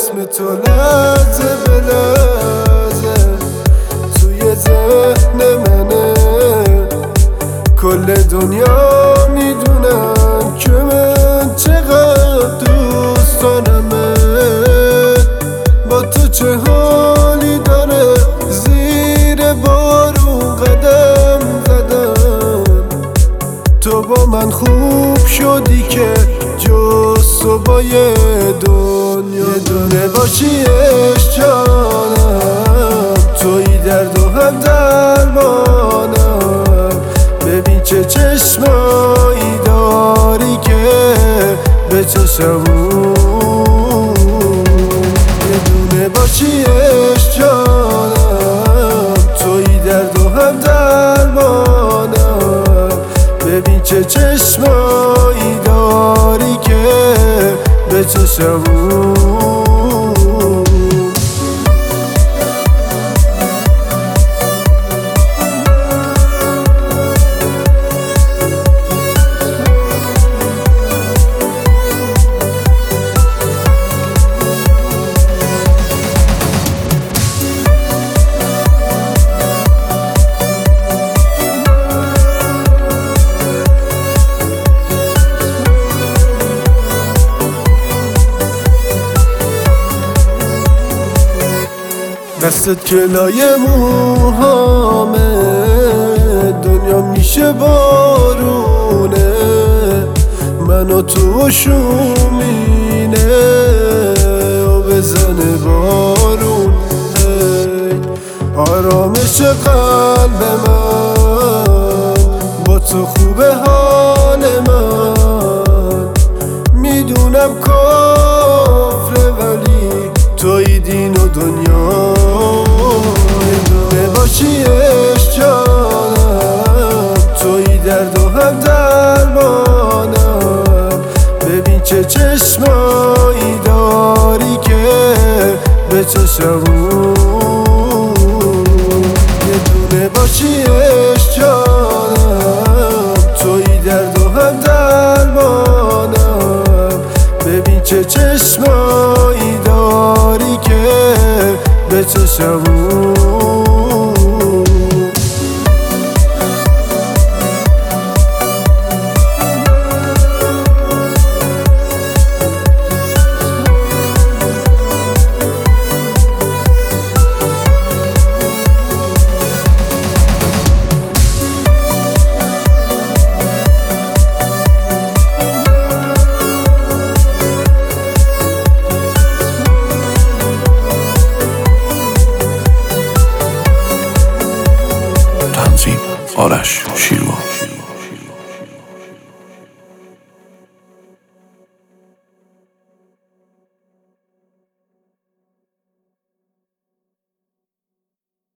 اسم تو لحظه به لحظه توی ذهن منه. کل دنیا میدونم که من چقدر دوست دارمه. با تو چه حالی داره زیر بارون قدم زدن. تو با من خوب شدی که جز صبای دنیا یه دونه باشیش جانم. توی درد و هم درمانم. ببین چه چشمایی داری که به چشمون یه دونه باشیش جانم. توی درد و هم درمانم. ببین چه چشمایی داری که به چشمون دستت که لای موهامه. دنیا میشه بارونه. من و تو شومینه و بزنه بارون. آرامش قلب من با تو خوبه حال من. میدونم کفره ولی توی دین و دنیا. باشیش جانم. توی درد و هم درمانم. ببین چه چشمایی داری که به چشمون یه دونه باشیش جانم. توی درد و هم درمانم. ببین چه چشمایی داری که به چشمون آرش شیروان.